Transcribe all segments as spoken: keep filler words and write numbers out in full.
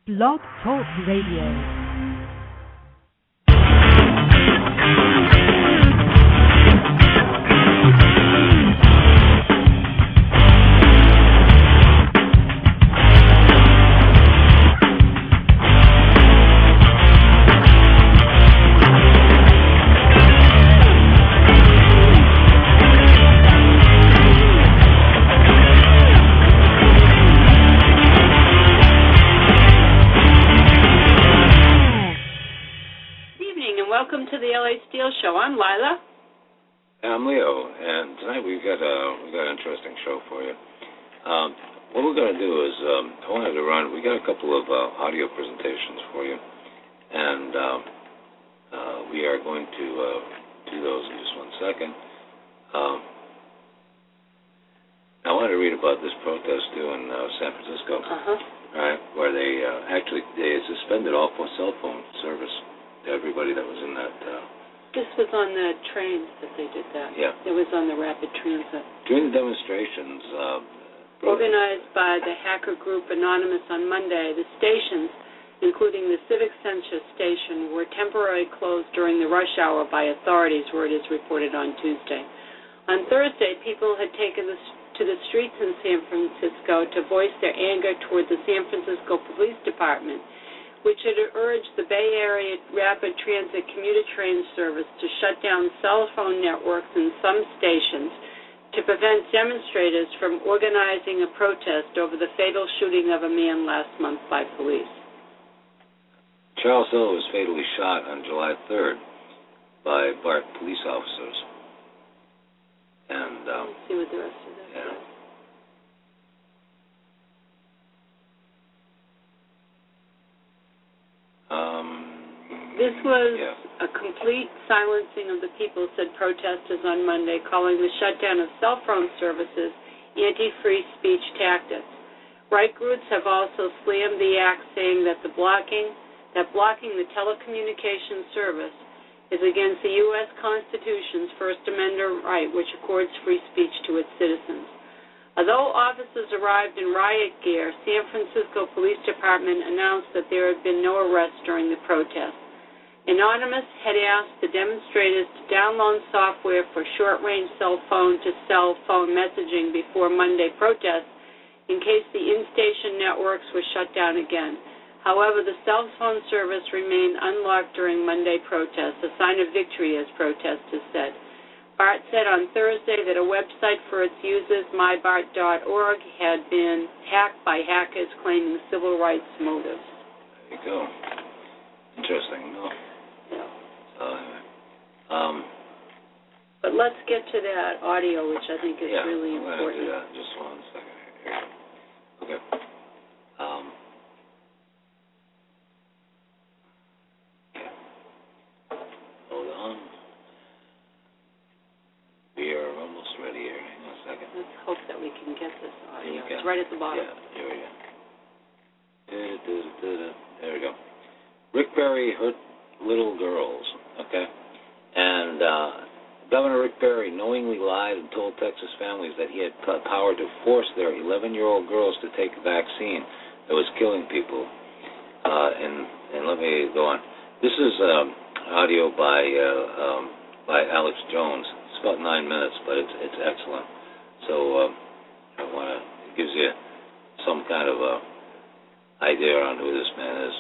Blog Talk Radio. Show. I'm Lila. And I'm Leo, and tonight we've got a we've got an interesting show for you. Um, what we're going to do is um, I wanted to run. We got a couple of uh, audio presentations for you, and um, uh, we are going to uh, do those in just one second. Um, I wanted to read about this protest too in uh, San Francisco, uh-huh. right, where they uh, actually they suspended all cell phone service to everybody that was in that. Uh, This was on the trains that they did that. Yeah. It was on the rapid transit. During the demonstrations, uh, organized by the hacker group Anonymous on Monday, the stations, including the Civic Center station, were temporarily closed during the rush hour by authorities, where it is reported on Tuesday. On Thursday, people had taken the, to the streets in San Francisco to voice their anger toward the San Francisco Police Department, which had urged the Bay Area Rapid Transit commuter train service to shut down cell phone networks in some stations to prevent demonstrators from organizing a protest over the fatal shooting of a man last month by police. Charles Hill was fatally shot on July third by BART police officers. And um, Let's see what the rest of that yeah. says. Um, this was yeah. a complete silencing of the people, said protesters on Monday, calling the shutdown of cell phone services anti-free speech tactics. Right groups have also slammed the act, saying that the blocking that blocking the telecommunications service is against the U S Constitution's First Amendment right, which accords free speech to its citizens. Although officers arrived in riot gear, San Francisco Police Department announced that there had been no arrests during the protest. Anonymous had asked the demonstrators to download software for short-range cell phone-to-cell phone messaging before Monday protests in case the in-station networks were shut down again. However, the cell phone service remained unlocked during Monday protests, a sign of victory, as protesters said. BART said on Thursday that a website for its users, my bart dot org, had been hacked by hackers claiming civil rights motives. There you go. Interesting, no? Yeah. So, anyway. Um, but let's get to that audio, which I think is yeah, really I'm important. Yeah, do that. Just one second here. Okay. Um, okay. Hold on. We are almost ready here. Hang on a second. Let's hope that we can get this audio. It's right at the bottom. Yeah, here we go. There we go. Rick Perry hurt little girls, okay? And uh, Governor Rick Perry knowingly lied and told Texas families that he had p- power to force their eleven-year-old girls to take a vaccine that was killing people. Uh, and, and let me go on. This is um, audio by uh, um, by Alex Jones. It's about nine minutes, but it's it's excellent. So um, I want to it gives you some kind of a idea on who this man is.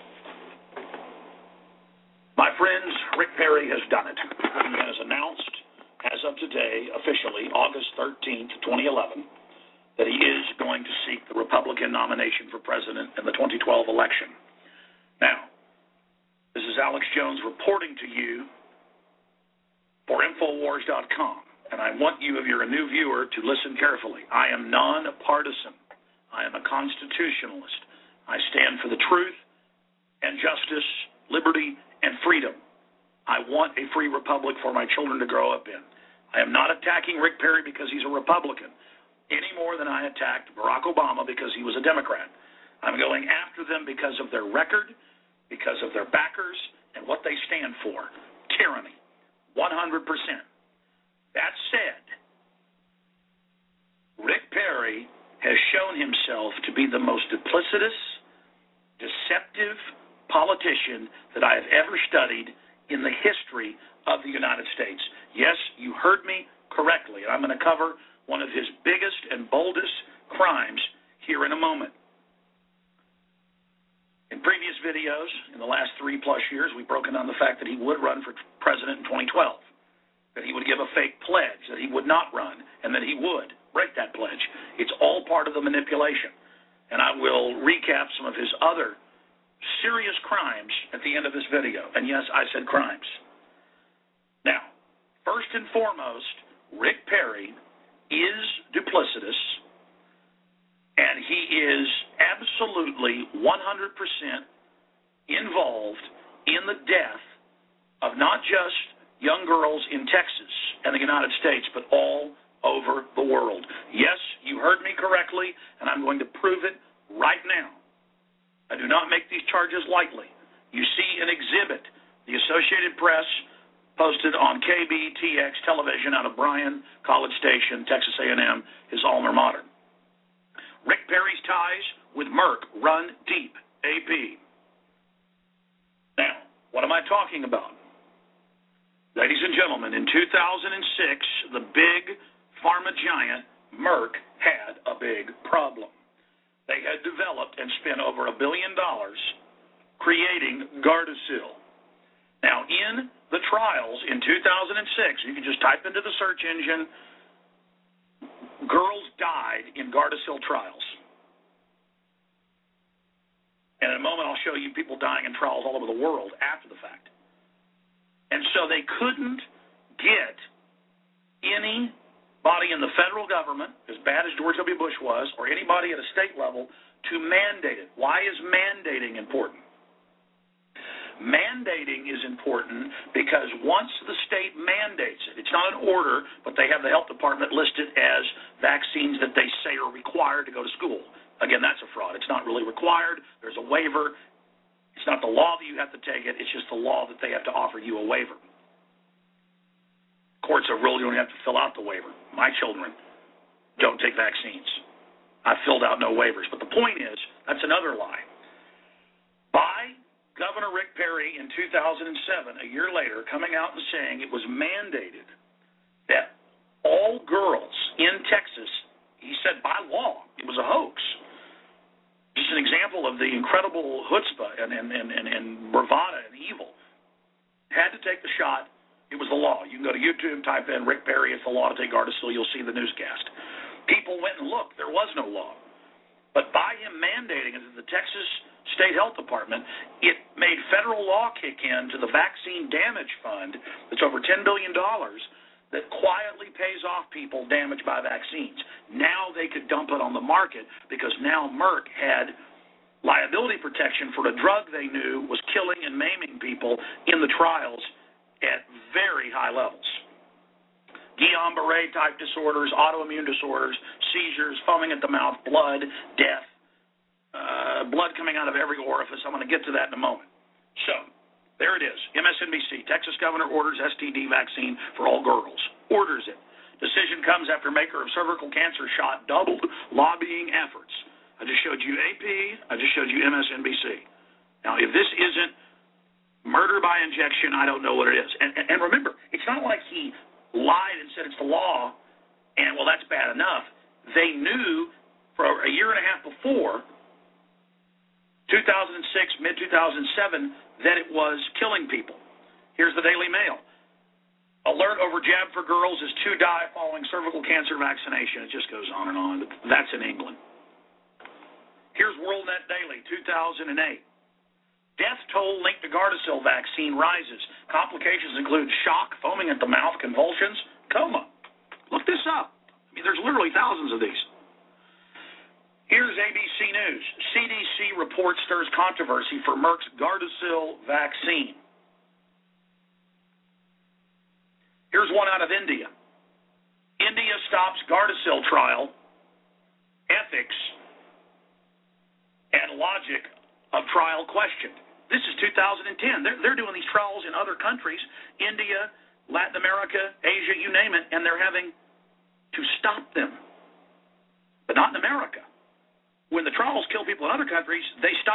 My friends, Rick Perry has done it. He has announced, as of today, officially, August thirteenth, twenty eleven, that he is going to seek the Republican nomination for president in the twenty twelve election. Now, this is Alex Jones reporting to you for Infowars dot com, and I want you, if you're a new viewer, to listen carefully. I am nonpartisan. I am a constitutionalist. I stand for the truth and justice, liberty, and freedom. I want a free republic for my children to grow up in. I am not attacking Rick Perry because he's a Republican, any more than I attacked Barack Obama because he was a Democrat. I'm going after them because of their record, because of their backers, and what they stand for. Tyranny, one hundred percent. That said, Rick Perry has shown himself to be the most duplicitous, deceptive, conservative politician that I have ever studied in the history of the United States. Yes, you heard me correctly, and I'm going to cover one of his biggest and boldest crimes here in a moment. In previous videos, in the last three-plus years, we've broken down the fact that he would run for president in twenty twelve, that he would give a fake pledge, that he would not run, and that he would break that pledge. It's all part of the manipulation. And I will recap some of his other serious crimes at the end of this video. And yes, I said crimes. Now, first and foremost, Rick Perry is duplicitous, and he is absolutely one hundred percent involved in the death of not just young girls in Texas and the United States, but all over the world. Yes, you heard me correctly, and I'm going to prove it right now. I do not make these charges lightly. You see an exhibit, the Associated Press posted on K B T X television out of Bryan College Station, Texas A and M, his alma mater. Rick Perry's ties with Merck run deep, A P. Now, what am I talking about? Ladies and gentlemen, in two thousand six, the big pharma giant Merck had a big problem. They had developed and spent over a billion dollars creating Gardasil. Now, in the trials in two thousand six, you can just type into the search engine, girls died in Gardasil trials. And in a moment, I'll show you people dying in trials all over the world after the fact. And so they couldn't get anybody in the federal government, as bad as George W. Bush was, or anybody at a state level, to mandate it. Why is mandating important? Mandating is important because once the state mandates it, it's not an order, but they have the health department listed as vaccines that they say are required to go to school. Again, that's a fraud. It's not really required. There's a waiver. It's not the law that you have to take it. It's just the law that they have to offer you a waiver. Courts have ruled you don't have to fill out the waiver. My children don't take vaccines. I filled out no waivers. But the point is, that's another lie. By Governor Rick Perry in two thousand seven, a year later, coming out and saying it was mandated that all girls in Texas, he said by law, it was a hoax. Just an example of the incredible chutzpah and, and, and, and, and bravado and evil. Had to take the shot. It was the law. You can go to YouTube, type in Rick Perry, it's the law to take Gardasil, you'll see the newscast. People went and looked. There was no law. But by him mandating it to the Texas State Health Department, it made federal law kick in to the Vaccine Damage Fund that's over ten billion dollars that quietly pays off people damaged by vaccines. Now they could dump it on the market because now Merck had liability protection for a drug they knew was killing and maiming people in the trials at very high levels. Guillain-Barré type disorders, autoimmune disorders, seizures, foaming at the mouth, blood, death, uh, blood coming out of every orifice. I'm going to get to that in a moment. So, there it is. M S N B C, Texas governor orders S T D vaccine for all girls. Orders it. Decision comes after maker of cervical cancer shot doubled lobbying efforts. I just showed you A P. I just showed you M S N B C. Now, if this isn't murder by injection, I don't know what it is. And, and, and remember, it's not like he lied and said it's the law, and, well, that's bad enough. They knew for a year and a half before, two thousand six, mid two thousand seven, that it was killing people. Here's the Daily Mail. Alert over jab for girls as two die following cervical cancer vaccination. It just goes on and on. That's in England. Here's WorldNet Daily, two thousand eight. Death toll linked to Gardasil vaccine rises. Complications include shock, foaming at the mouth, convulsions, coma. Look this up. I mean, there's literally thousands of these. Here's A B C News. C D C report stirs controversy for Merck's Gardasil vaccine. Here's one out of India. India stops Gardasil trial. Ethics and logic of trial questioned. This is two thousand ten. They're, they're doing these trials in other countries, India, Latin America, Asia, you name it, and they're having to stop them. But not in America. When the trials kill people in other countries, they stop it.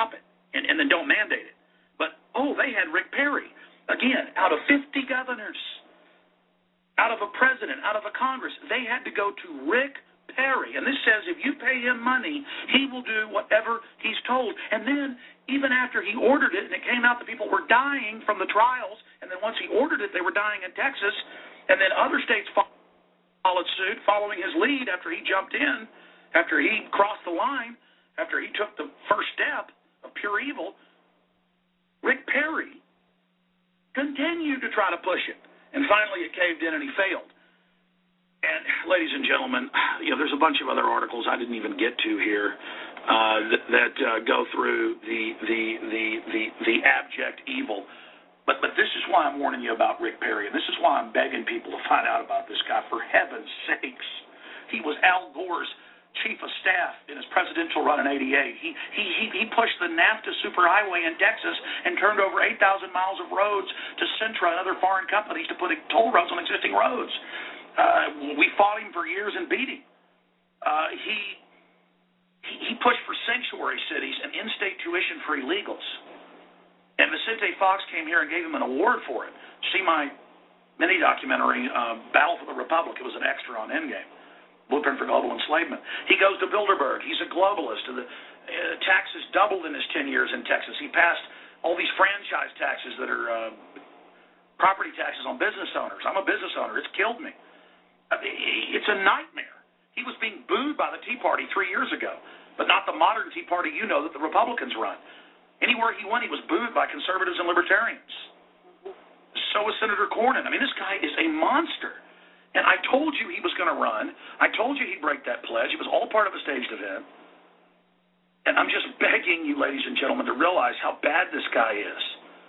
and, and then don't mandate it. But, oh, they had Rick Perry. Again, out of fifty governors, out of a president, out of a Congress, they had to go to Rick Perry. And this says if you pay him money, he will do whatever he's told. And then even after he ordered it and it came out that people were dying from the trials, and then once he ordered it, they were dying in Texas, and then other states followed suit following his lead after he jumped in, after he crossed the line, after he took the first step of pure evil, Rick Perry continued to try to push it. And finally it caved in and he failed. And, ladies and gentlemen, you know, there's a bunch of other articles I didn't even get to here uh, that, that uh, go through the, the the the the abject evil. But but this is why I'm warning you about Rick Perry, and this is why I'm begging people to find out about this guy. For heaven's sakes, he was Al Gore's chief of staff in his presidential run in eighty-eight. He he he, he pushed the NAFTA superhighway in Texas and turned over eight thousand miles of roads to Centra and other foreign companies to put toll roads on existing roads. Uh, we fought him for years and beat him. Uh, he, he he pushed for sanctuary cities and in-state tuition for illegals. And Vicente Fox came here and gave him an award for it. See my mini-documentary, uh, Battle for the Republic. It was an extra on Endgame, Blueprint for Global Enslavement. He goes to Bilderberg. He's a globalist. The uh, taxes doubled in his ten years in Texas. He passed all these franchise taxes that are uh, property taxes on business owners. I'm a business owner. It's killed me. It's a nightmare. He was being booed by the Tea Party three years ago, but not the modern Tea Party you know that the Republicans run. Anywhere he went, he was booed by conservatives and libertarians. So was Senator Cornyn. I mean, this guy is a monster. And I told you he was going to run. I told you he'd break that pledge. It was all part of a staged event. And I'm just begging you, ladies and gentlemen, to realize how bad this guy is.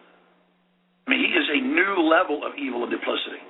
I mean, he is a new level of evil and duplicity.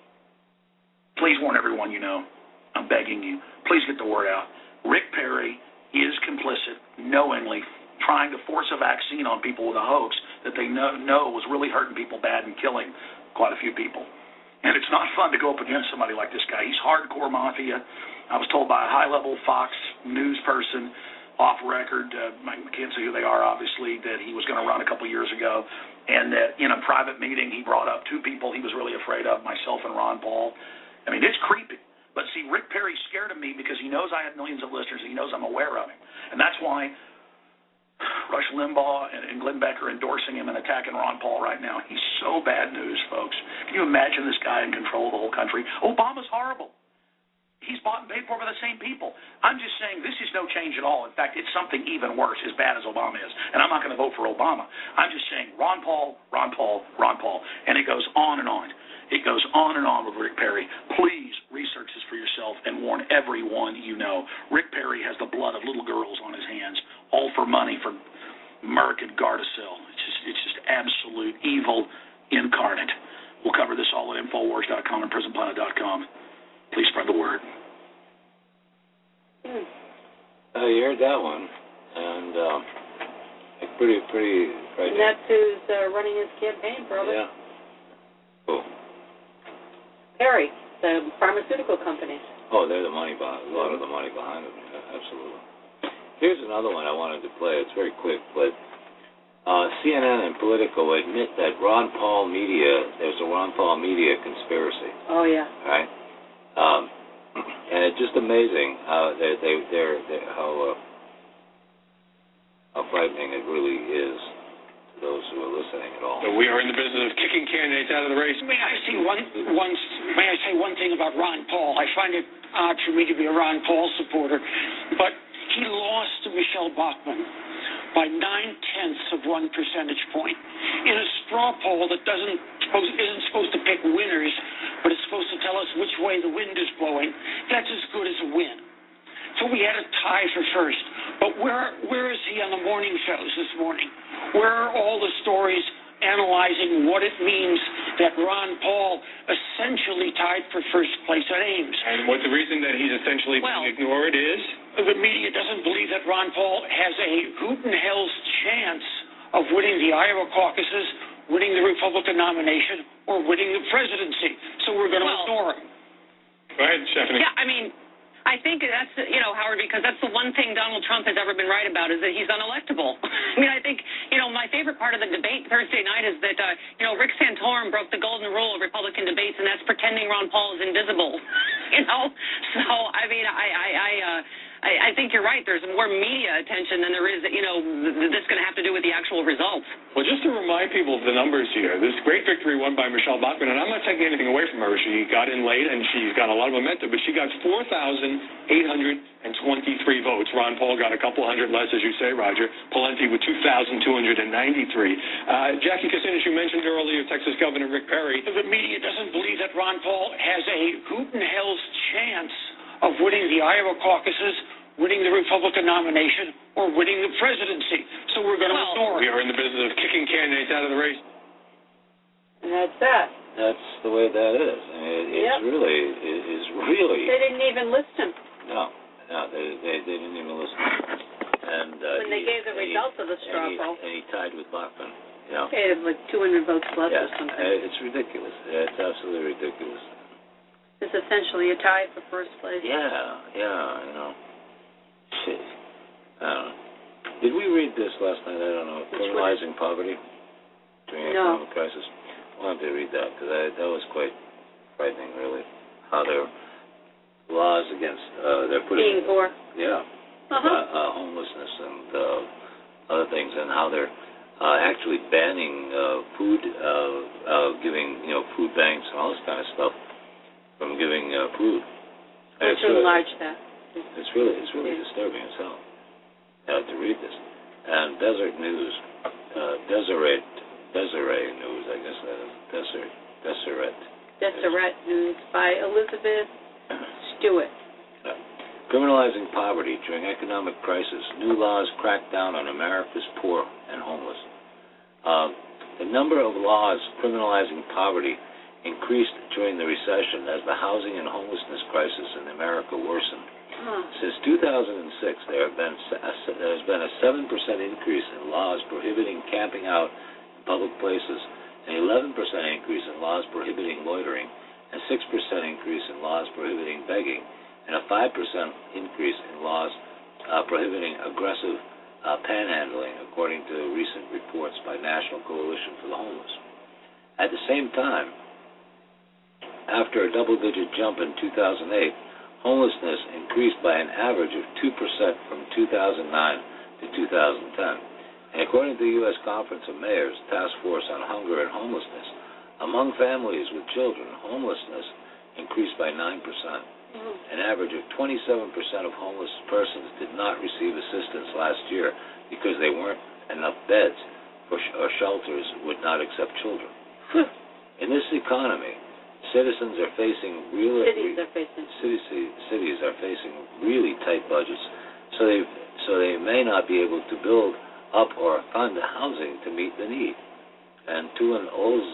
Please warn everyone you know. I'm begging you. Please get the word out. Rick Perry is complicit, knowingly trying to force a vaccine on people with a hoax that they know, know was really hurting people bad and killing quite a few people. And it's not fun to go up against somebody like this guy. He's hardcore mafia. I was told by a high-level Fox News person off record, uh, I can't say who they are, obviously, that he was going to run a couple years ago, and that in a private meeting he brought up two people he was really afraid of, myself and Ron Paul. I mean, it's creepy. But see, Rick Perry's scared of me because he knows I have millions of listeners and he knows I'm aware of him. And that's why Rush Limbaugh and, and Glenn Beck are endorsing him and attacking Ron Paul right now. He's so bad news, folks. Can you imagine this guy in control of the whole country? Obama's horrible. He's bought and paid for by the same people. I'm just saying this is no change at all. In fact, it's something even worse, as bad as Obama is. And I'm not going to vote for Obama. I'm just saying Ron Paul, Ron Paul, Ron Paul. And it goes on and on. It goes on and on with Rick Perry. Please research this for yourself and warn everyone you know. Rick Perry has the blood of little girls on his hands, all for money for Merck and Gardasil. It's just, it's just absolute evil incarnate. We'll cover this all at Infowars dot com and Prison Planet dot com. Please spread the word. Hmm. Uh, you heard that one. And um, pretty, pretty frightening. And that's who's uh, running his campaign, brother. Yeah. Cool. Perry, the pharmaceutical company. Oh, they're the money behind, a lot of the money behind it. Yeah, absolutely. Here's another one I wanted to play. It's very quick, but uh, C N N and Politico admit that Ron Paul media, there's a Ron Paul media conspiracy. Oh, yeah. Right? Um, and it's just amazing how they, they, they're, they're how, uh, how frightening it really is to those who are listening at all. So we are in the business of kicking candidates out of the race. May I say one, one, may I say one thing about Ron Paul? I find it odd for me to be a Ron Paul supporter, but he lost to Michelle Bachmann by nine-tenths of one percentage point in a straw poll that doesn't isn't supposed to pick winners, but it's supposed to tell us which way the wind is blowing. That's as good as a win. So we had a tie for first. But where where is he on the morning shows this morning? Where are all the stories analyzing what it means that Ron Paul essentially tied for first place at Ames? And what the reason that he's essentially well, being ignored is? The media doesn't believe that Ron Paul has a hoot and hell's chance of winning the Iowa caucuses, winning the Republican nomination, or winning the presidency. So we're going to well, ignore him. Go ahead, Stephanie. Yeah, I mean, I think that's, you know, Howard, because that's the one thing Donald Trump has ever been right about is that he's unelectable. I mean, I think, favorite part of the debate Thursday night is that, uh, you know, Rick Santorum broke the golden rule of Republican debates, and that's pretending Ron Paul is invisible. You know? So, I mean, I, I, I, uh, I, I think you're right. There's more media attention than there is, you know, that's going to have to do with the actual results. Well, just to remind people of the numbers here, this great victory won by Michelle Bachmann, and I'm not taking anything away from her. She got in late, and she's got a lot of momentum, but she got four thousand eight hundred twenty-three votes. Ron Paul got a couple hundred less, as you say, Roger. Pawlenty with two thousand two hundred ninety-three. Uh, Jackie Kucinich, you mentioned earlier Texas Governor Rick Perry. The media doesn't believe that Ron Paul has a hoot and hell's chance of winning the Iowa caucuses, winning the Republican nomination, or winning the presidency. So we're going to well, ignore it. We are in the business of kicking candidates out of the race. And that's that. That's the way that is. I mean, it, it's Yep. really, it is really. They didn't even list him. No, no, they they, they didn't even listen. And uh, When they he, gave the and he- results of the straw and he, poll. and he tied with Bachmann. You know. They had like two hundred votes less Yeah, or something. uh, it's ridiculous. It's absolutely ridiculous. It's essentially a tie for first place. Yeah, yeah, you know. Shit. I don't know. Did we read this last night? I don't know. Which Criminalizing poverty during No. economic crisis. I wanted to read that because that was quite frightening, really. How their laws against uh, they're putting Being poor. yeah, Uh-huh. uh, uh, homelessness and uh, other things, and how they're uh, actually banning uh, food, uh, uh, giving you know food banks and all this kind of stuff from giving uh, food. And Let's it's really, enlarge that. it's really it's really Yeah. disturbing as hell uh, to read this. And Desert News, uh, Deseret, Deseret News, I guess that is Deseret, Deseret. Deseret News by Elizabeth Stewart. Uh, criminalizing poverty during economic crisis. New laws crack down on America's poor and homeless. Uh, the number of laws criminalizing poverty increased during the recession as the housing and homelessness crisis in America worsened. Huh. Since two thousand six, there have been there has been a seven percent increase in laws prohibiting camping out in public places, an eleven percent increase in laws prohibiting loitering, a six percent increase in laws prohibiting begging, and a five percent increase in laws uh, prohibiting aggressive uh, panhandling, according to recent reports by National Coalition for the Homeless. At the same time, after a double-digit jump in two thousand eight, homelessness increased by an average of two percent from two thousand nine to two thousand ten. And according to the U S Conference of Mayors Task Force on Hunger and Homelessness, among families with children, homelessness increased by nine percent. Mm. An average of twenty-seven percent of homeless persons did not receive assistance last year because there weren't enough beds for sh- or shelters would not accept children. In this economy, citizens are facing real Cities are facing. cities, cities are facing really tight budgets, so they so they may not be able to build up or fund housing to meet the need. And Tulin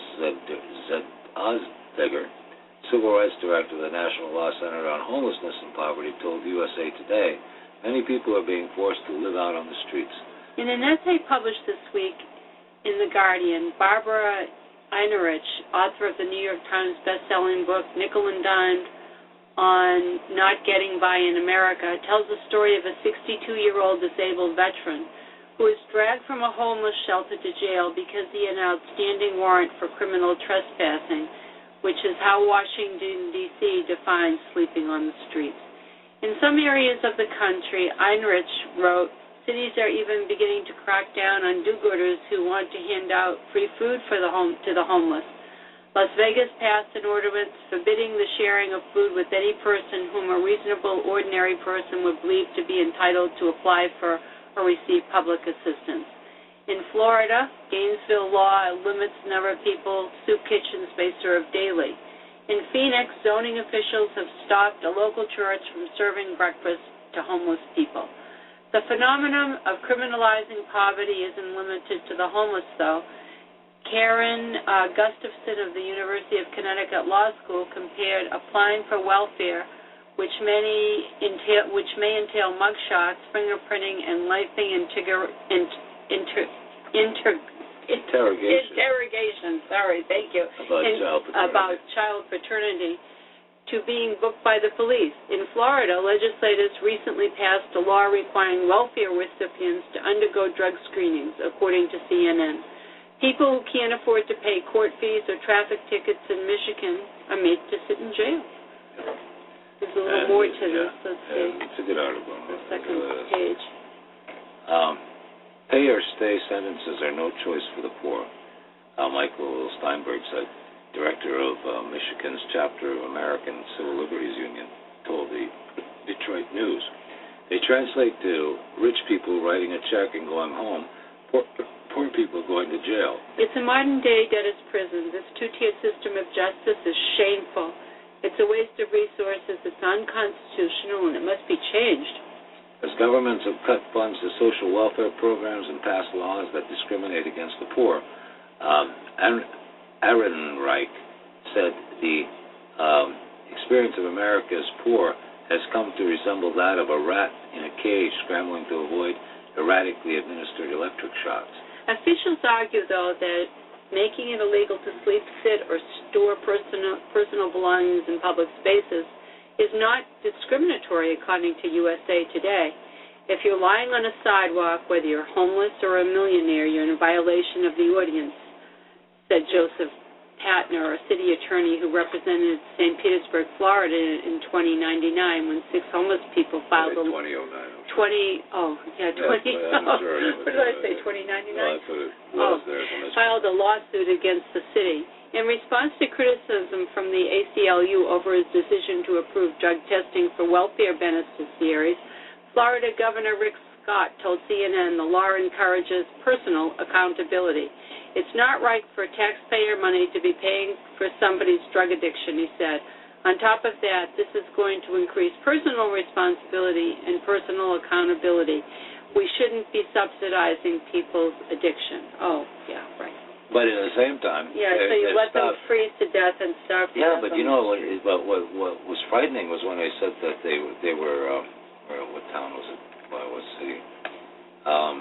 Ozdeger, Civil Rights Director of the National Law Center on Homelessness and Poverty, told U S A Today, many people are being forced to live out on the streets. In an essay published this week in The Guardian, Barbara Einrich, author of the New York Times best-selling book Nickel and Dimed on Not Getting By in America, tells the story of a sixty-two-year-old disabled veteran who was dragged from a homeless shelter to jail because he had an outstanding warrant for criminal trespassing, which is how Washington, D C defines sleeping on the streets. In some areas of the country, Einrich wrote, cities are even beginning to crack down on do-gooders who want to hand out free food for the home to the homeless. Las Vegas passed an ordinance forbidding the sharing of food with any person whom a reasonable, ordinary person would believe to be entitled to apply for or receive public assistance. In Florida, Gainesville law limits the number of people soup kitchens may serve daily. In Phoenix, zoning officials have stopped a local church from serving breakfast to homeless people. The phenomenon of criminalizing poverty isn't limited to the homeless, though. Karen uh, Gustafson of the University of Connecticut Law School compared applying for welfare, which many entail, which may entail mugshots, fingerprinting, and lengthy inter, inter, inter, Interrogation. interrogation. Sorry, thank you. About In, child paternity. About child paternity to being booked by the police. In Florida, legislators recently passed a law requiring welfare recipients to undergo drug screenings, according to C N N. People who can't afford to pay court fees or traffic tickets in Michigan are made to sit in jail. There's a little and, more to yeah, this. Let's see. It's a good article. The second page. Um, pay or stay sentences are no choice for the poor. Uh, Michael Steinberg said, director of uh, Michigan's chapter of American Civil Liberties Union, told the Detroit News. They translate to rich people writing a check and going home, poor, poor people going to jail. It's a modern-day debtor's prison. This two-tier system of justice is shameful. It's a waste of resources. It's unconstitutional, and it must be changed. As governments have cut funds to social welfare programs and passed laws that discriminate against the poor, um, Ehrenreich said the um, experience of America's poor has come to resemble that of a rat in a cage scrambling to avoid erratically administered electric shocks. Officials argue, though, that making it illegal to sleep, sit, or store personal, personal belongings in public spaces is not discriminatory, according to U S A Today. If you're lying on a sidewalk, whether you're homeless or a millionaire, you're in violation of the ordinance, said Joseph Patner, a city attorney who represented Saint Petersburg, Florida in twenty ninety-nine when six homeless people filed a... twenty oh nine. twenty, oh, yeah, twenty, yeah, oh, sure, what did I say, twenty ninety-nine? No, oh, filed a lawsuit against the city. In response to criticism from the A C L U over his decision to approve drug testing for welfare beneficiaries, Florida Governor Rick Scott told C N N the law encourages personal accountability. It's not right for taxpayer money to be paying for somebody's drug addiction, he said. On top of that, this is going to increase personal responsibility and personal accountability. We shouldn't be subsidizing people's addiction. Oh, yeah, right. But at the same time... Yeah, so you let them freeze to death and starve to Yeah, death. but you know, what, what, what, what was frightening was when they said that they, they were... Um, or what town was it? What, what city? Um...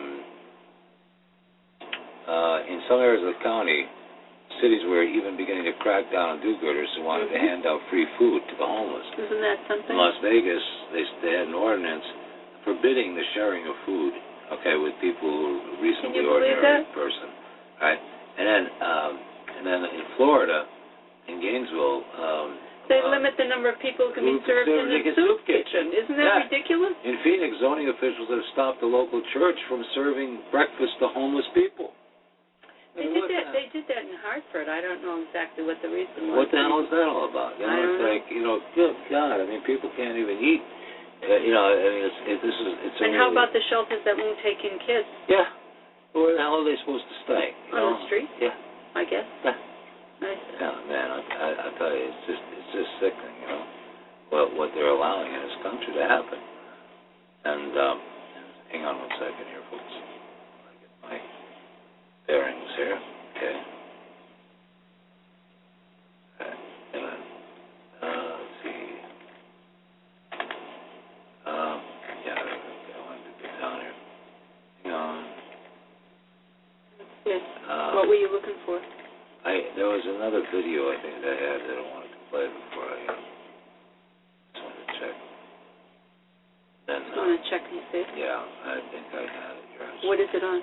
Uh, in some areas of the county, cities were even beginning to crack down on do-gooders who wanted mm-hmm. to hand out free food to the homeless. Isn't that something? In Las Vegas, they, they had an ordinance forbidding the sharing of food, okay, with people who are reasonably ordinary person, right? And then, um, and then in Florida, in Gainesville, um, they uh, limit the number of people who can be who served in the soup kitchen. kitchen. Isn't that yeah. ridiculous? In Phoenix, zoning officials have stopped the local church from serving breakfast to homeless people. They did that. They did that in Hartford. I don't know exactly what the reason was. What the hell is that all about? You know, I don't it's know. like, you know, good God. I mean, people can't even eat. Uh, you know, I mean, it's, it, this is. It's. And a how really, about the shelters that won't take in kids? Yeah. Where the hell are they supposed to stay? You On know? the street? Yeah. I guess. Yeah. Nice. Yeah, man. I, I, I tell you, it's just, it's just sickening. You know, what what they're allowing in this country to happen. And um, hang on one second here, folks. I get my bearings here. Okay. Okay. And then, uh, let's see. Um, yeah, I wanted to get down here. Hang on. Yes. Um, What were you looking for? I there was another video I think that I had that I wanted to play before I uh, just wanted to check. Then, You uh, want to check and see? yeah, I think I had it. Yes. What is it on?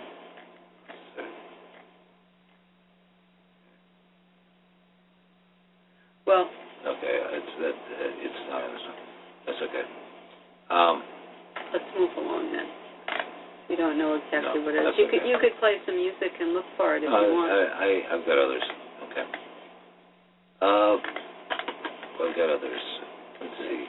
Well. Okay, it's that uh, it's not. That's okay. Um, Let's move along then. We don't know exactly no, what it is. that's You okay. could you could play some music and look for it if uh, you want. I, I I've got others. Okay. Uh, well, I've got others. Let's see.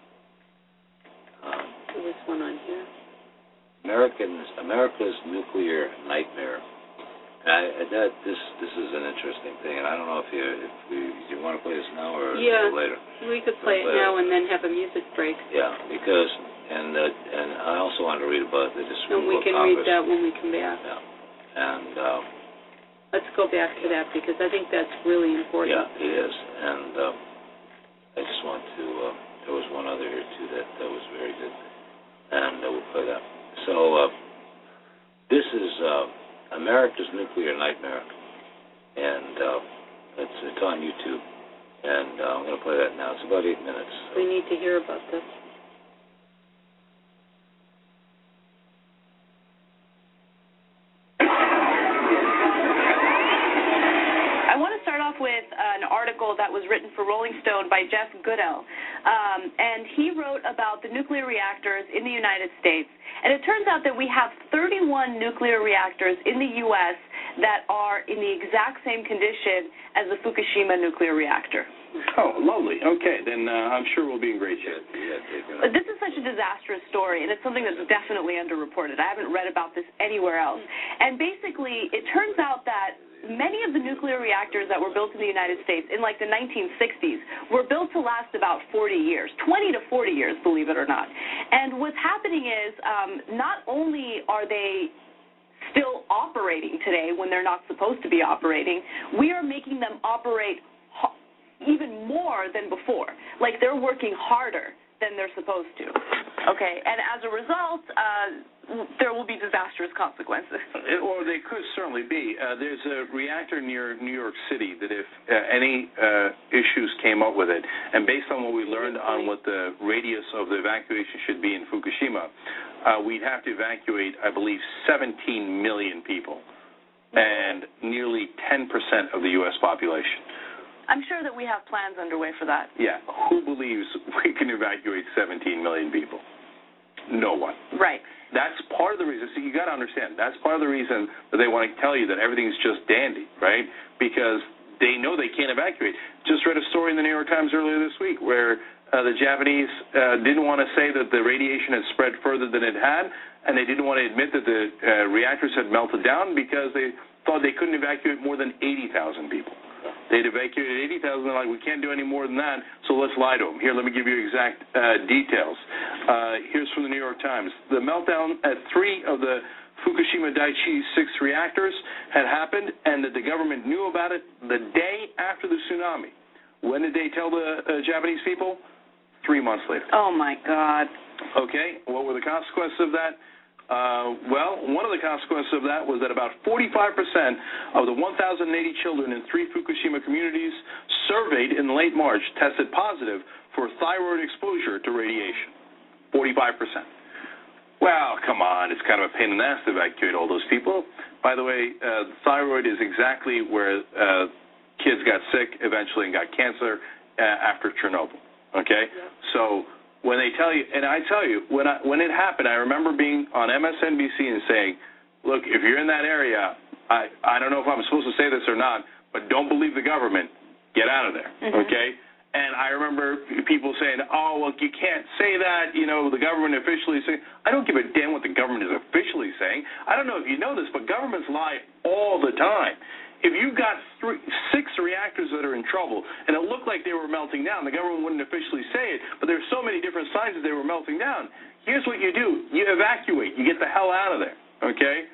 Um, There was one on here. Americans, America's nuclear nightmare. I, I, that this this is an interesting thing, and I don't know if you if we you want to play this now or Yeah. later. We could play it play now it. and then have a music break. Yeah, because and uh, and I also want to read about the And disapproval we can of read Congress. that when we come back. Yeah, and um, Let's go back to that because I think that's really important. yeah, it is. And um, I just want to. Uh, there was one other here too that that was very good, and uh, we'll play that. So uh, this is. Uh, America's Nuclear Nightmare, and uh, it's, it's on YouTube, And uh, I'm going to play that now. It's about eight minutes. We need to hear about this. I want to start off with an article that was written for Rolling Stone by Jeff Goodell. Um, and he wrote about the nuclear reactors in the United States. And it turns out that we have thirty-one nuclear reactors in the U S that are in the exact same condition as the Fukushima nuclear reactor. Oh, lovely. Okay, then uh, I'm sure we'll be in great shape. But this is such a disastrous story, and it's something that's definitely underreported. I haven't read about this anywhere else. And basically, it turns out that many of the nuclear reactors that were built in the United States in like the nineteen sixties were built to last about forty years, twenty to forty years, believe it or not. And what's happening is um, not only are they still operating today when they're not supposed to be operating, we are making them operate ho- even more than before. Like they're working harder than they're supposed to. Okay, and as a result, uh, there will be disastrous consequences. Or they could certainly be. Uh, there's a reactor near New York City that if uh, any uh, issues came up with it, and based on what we learned on what the radius of the evacuation should be in Fukushima, uh, we'd have to evacuate, I believe, seventeen million people and nearly ten percent of the U S population. I'm sure that we have plans underway for that. Yeah. Who believes we can evacuate seventeen million people? No one. Right. That's part of the reason. So you got to understand, that's part of the reason that they want to tell you that everything's just dandy, right? Because they know they can't evacuate. Just read a story in the New York Times earlier this week where uh, the Japanese uh, didn't want to say that the radiation had spread further than it had, and they didn't want to admit that the uh, reactors had melted down because they thought they couldn't evacuate more than eighty thousand people. They'd evacuated eighty thousand. They're like, we can't do any more than that, so let's lie to them. Here, let me give you exact uh, details. Uh, here's from the New York Times. The meltdown at three of the Fukushima Daiichi six reactors had happened, and that the government knew about it the day after the tsunami. When did they tell the uh, Japanese people? Three months later. Oh, my God. Okay, what were the consequences of that? Uh, well, one of the consequences of that was that about forty-five percent of the one thousand eighty children in three Fukushima communities surveyed in late March tested positive for thyroid exposure to radiation. forty-five percent. Well, come on, it's kind of a pain in the ass to evacuate all those people. By the way, uh, thyroid is exactly where uh, kids got sick eventually and got cancer uh, after Chernobyl. Okay? Yeah. So when they tell you, and I tell you, when I, when it happened, I remember being on M S N B C and saying, look, if you're in that area, I, I don't know if I'm supposed to say this or not, but don't believe the government. Get out of there, mm-hmm. okay? And I remember people saying, oh, well, you can't say that, you know, the government officially saying. I don't give a damn what the government is officially saying. I don't know if you know this, but governments lie all the time. If you've got three, six reactors that are in trouble, and it looked like they were melting down, the government wouldn't officially say it, but there's so many different signs that they were melting down. Here's what you do. You evacuate. You get the hell out of there, okay?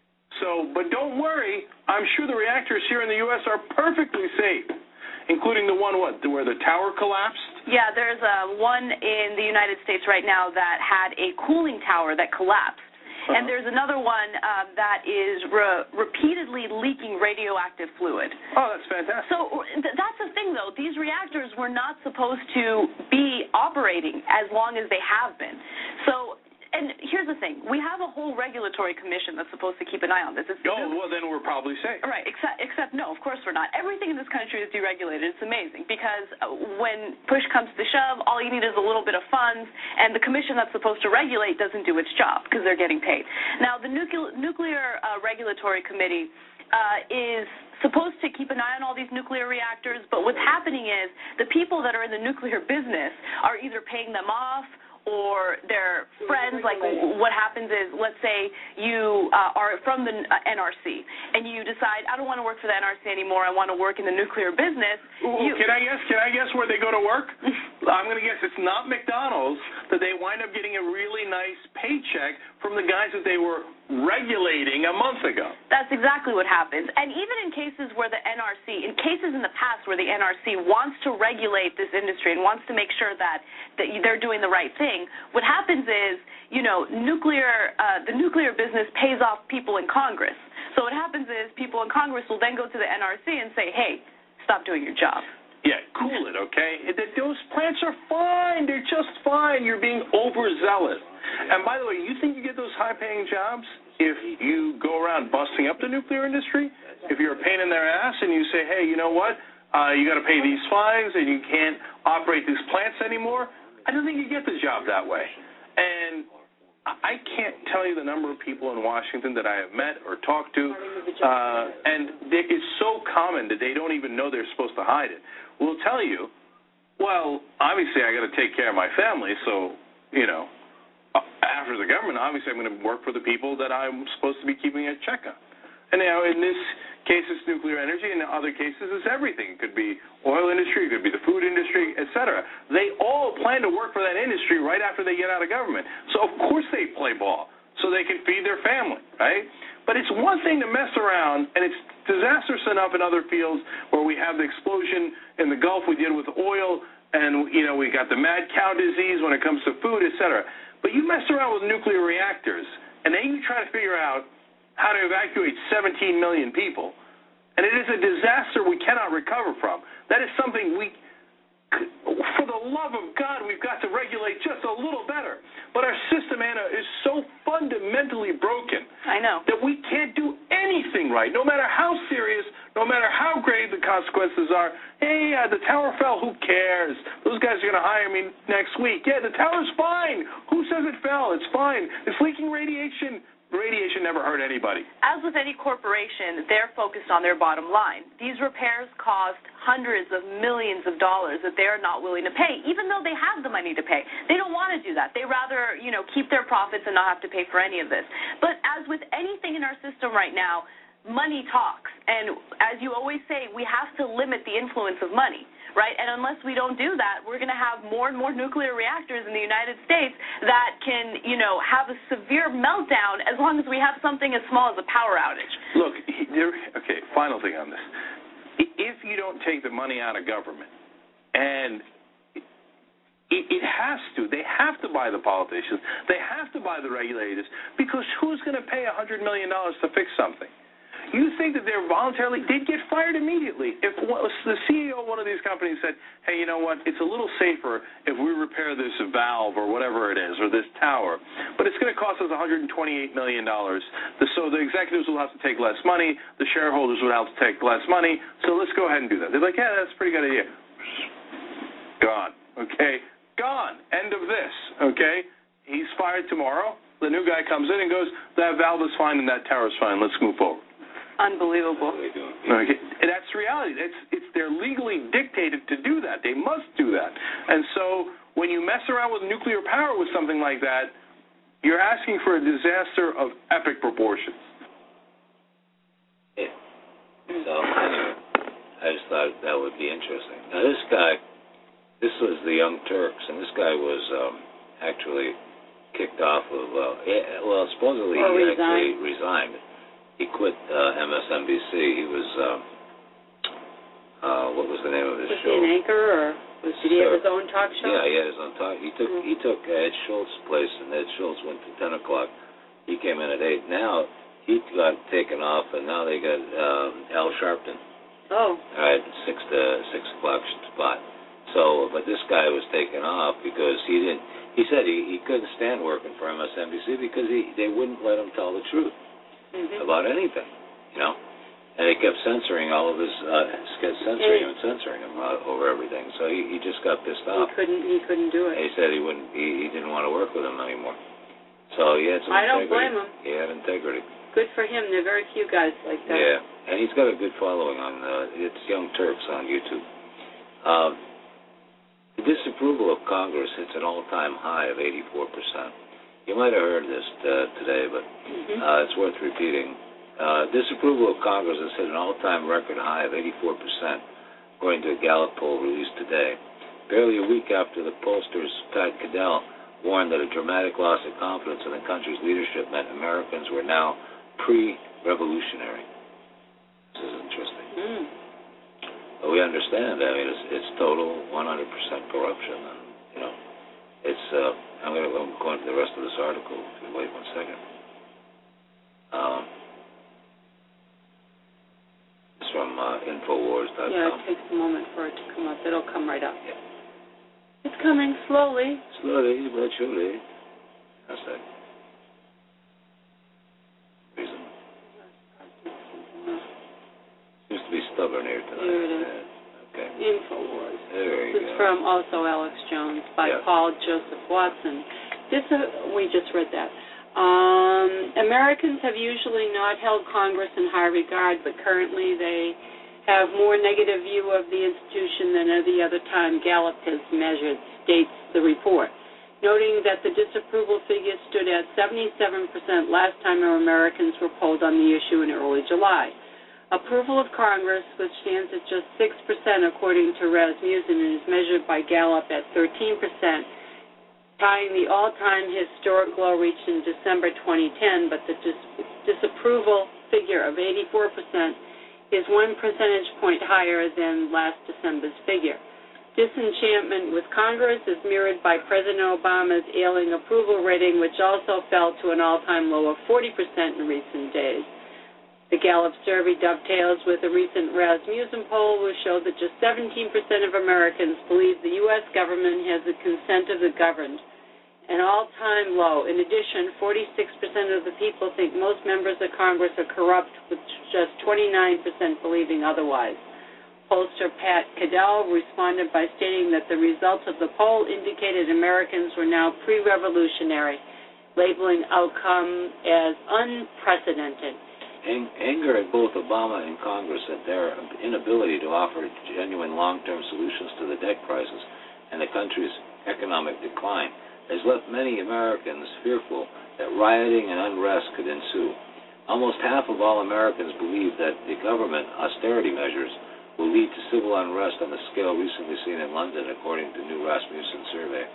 So, but don't worry. I'm sure the reactors here in the U S are perfectly safe, including the one, what, where the tower collapsed? Yeah, there's uh, one in the United States right now that had a cooling tower that collapsed. Uh-huh. And there's another one uh, that is re- repeatedly leaking radioactive fluid. Oh, that's fantastic. So th- that's the thing, though. These reactors were not supposed to be operating as long as they have been. So, and here's the thing. We have a whole regulatory commission that's supposed to keep an eye on this. It's oh, really, well, then we're probably safe. Right, except, except no, of course we're not. Everything in this country is deregulated. It's amazing because when push comes to shove, all you need is a little bit of funds, and the commission that's supposed to regulate doesn't do its job because they're getting paid. Now, the Nucle- Nuclear uh, Regulatory Committee uh, is supposed to keep an eye on all these nuclear reactors, but what's happening is the people that are in the nuclear business are either paying them off or their friends. Like what happens is, let's say you uh, are from the N R C and you decide, I don't want to work for the N R C anymore, I want to work in the nuclear business. Ooh, you, can I guess? Can I guess where they go to work? I'm going to guess it's not McDonald's, that they wind up getting a really nice paycheck from the guys that they were regulating a month ago. That's exactly what happens. And even in cases where the N R C, in cases in the past where the N R C wants to regulate this industry and wants to make sure that, that they're doing the right thing, what happens is, you know, nuclear, uh, the nuclear business pays off people in Congress. So what happens is people in Congress will then go to the N R C and say, hey, stop doing your job. Yeah, cool it, okay? It, it, those plants are fine. They're just fine. You're being overzealous. And by the way, you think you get those high-paying jobs if you go around busting up the nuclear industry? If you're a pain in their ass and you say, hey, you know what? Uh, you got to pay these fines and you can't operate these plants anymore? I don't think you get the job that way. And I can't tell you the number of people in Washington that I have met or talked to, uh, and it's so common that they don't even know they're supposed to hide it. We'll tell you, well, obviously I got to take care of my family, so, you know, after the government, obviously I'm going to work for the people that I'm supposed to be keeping a check on. And now in this case it's nuclear energy, in other cases it's everything. It could be oil industry, it could be the food industry, et cetera. They all plan to work for that industry right after they get out of government. So of course they play ball so they can feed their family, right? But it's one thing to mess around, and it's disastrous enough in other fields where we have the explosion in the Gulf we did with oil, and you know we got the mad cow disease when it comes to food, et cetera. But you mess around with nuclear reactors, and then you try to figure out how to evacuate seventeen million people. And it is a disaster we cannot recover from. That is something we, for the love of God, we've got to regulate just a little better. But our system, Anna, is so fundamentally broken. I know. That we can't do anything right, no matter how serious, no matter how grave the consequences are. Hey, uh, the tower fell, who cares? Those guys are going to hire me next week. Yeah, the tower's fine. Who says it fell? It's fine. It's leaking radiation. Radiation never hurt anybody. As with any corporation, they're focused on their bottom line. These repairs cost hundreds of millions of dollars that they're not willing to pay, even though they have the money to pay. They don't want to do that. They rather, you know, keep their profits and not have to pay for any of this. But as with anything in our system right now, money talks. And as you always say, we have to limit the influence of money, right? And unless we don't do that, we're going to have more and more nuclear reactors in the United States that can, you know, have a severe meltdown as long as we have something as small as a power outage. Look, there, okay, final thing on this. If you don't take the money out of government, and it, it has to, they have to buy the politicians, they have to buy the regulators, because who's going to pay one hundred million dollars to fix something? You think that they're voluntarily, they'd get fired immediately. If the C E O of one of these companies said, hey, you know what, it's a little safer if we repair this valve or whatever it is, or this tower, but it's going to cost us one hundred twenty-eight million dollars. So the executives will have to take less money, the shareholders would have to take less money, so let's go ahead and do that. They're like, yeah, that's a pretty good idea. Gone, okay? Gone. End of this, okay? He's fired tomorrow. The new guy comes in and goes, that valve is fine and that tower is fine. Let's move forward. Unbelievable. Okay. And that's reality. It's, it's they're legally dictated to do that. They must do that. And so when you mess around with nuclear power with something like that, you're asking for a disaster of epic proportions. Yeah. So anyway, I just thought that would be interesting. Now this guy, this was the Young Turks, and this guy was um, actually kicked off of, uh, yeah, well, supposedly or he resigned. actually resigned. He quit uh, M S N B C. He was, uh, uh, what was the name of his was show? Was he an anchor, or was, did he have his own talk show? Yeah, he had his own talk. He took mm-hmm. he took Ed Schultz's place, and Ed Schultz went to ten o'clock. He came in at eight. Now he got taken off, and now they got um, Al Sharpton. Oh. All right, six to six o'clock spot. So, but this guy was taken off because he didn't. He said he, he couldn't stand working for M S N B C because he they wouldn't let him tell the truth. Mm-hmm. About anything, you know, and they kept censoring all of his, uh, kept censoring him and censoring him uh, over everything. So he, he just got pissed off. He couldn't, he couldn't do it. And he said he wouldn't, he, he didn't want to work with him anymore. So he had some I integrity. don't blame him. He had integrity. Good for him. There are very few guys like that. Yeah, and he's got a good following on, uh, it's Young Turks on YouTube. Um, the disapproval of Congress hits an all-time high of eighty-four percent. You might have heard this uh, today, but mm-hmm. uh, it's worth repeating. Uh, disapproval of Congress has hit an all-time record high of eighty-four percent, according to a Gallup poll released today. Barely a week after the pollster's Pat Caddell warned that a dramatic loss of confidence in the country's leadership meant Americans were now pre-revolutionary. This is interesting. Mm. But we understand. I mean, it's, it's total one hundred percent corruption, and you know, it's. Uh, I'm going to go into the rest of this article. If you wait one second. Um, it's from from uh, Infowars dot com. Yeah, it takes a moment for it to come up. It'll come right up. Yeah. It's coming slowly. Slowly, but surely. How's that? Reason. Seems to be stubborn here tonight. Here it is. Yeah. Okay. Infowars. There you this go. is from also Alex Jones by yeah. Paul Joseph Watson. This uh, we just read that. Um, Americans have usually not held Congress in high regard, but currently they have more negative view of the institution than any other time Gallup has measured, states the report, noting that the disapproval figure stood at seventy-seven percent last time Americans were polled on the issue in early July. Approval of Congress, which stands at just six percent according to Rasmussen, and is measured by Gallup at thirteen percent, tying the all-time historic low reached in December twenty ten, but the dis- disapproval figure of eighty-four percent is one percentage point higher than last December's figure. Disenchantment with Congress is mirrored by President Obama's ailing approval rating, which also fell to an all-time low of forty percent in recent days. The Gallup survey dovetails with a recent Rasmussen poll, which showed that just seventeen percent of Americans believe the U S government has the consent of the governed, an all-time low. In addition, forty-six percent of the people think most members of Congress are corrupt, with just twenty-nine percent believing otherwise. Pollster Pat Cadell responded by stating that the results of the poll indicated Americans were now pre-revolutionary, labeling outcome as unprecedented. Anger at both Obama and Congress at their inability to offer genuine long-term solutions to the debt crisis and the country's economic decline has left many Americans fearful that rioting and unrest could ensue. Almost half of all Americans believe that the government austerity measures will lead to civil unrest on the scale recently seen in London, according to new Rasmussen survey.